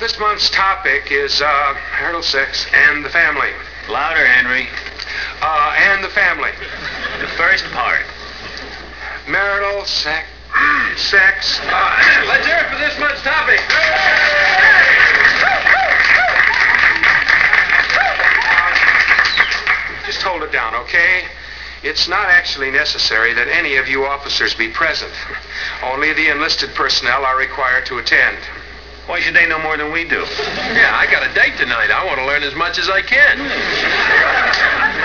this month's topic is marital sex and the family. Louder, Henry. And the family. The first part. Marital sex. Sex. Let's hear it for this month's topic. Just hold it down, okay? It's not actually necessary that any of you officers be present. Only the enlisted personnel are required to attend. Why should they know more than we do? Yeah, I got a date tonight. I want to learn as much as I can.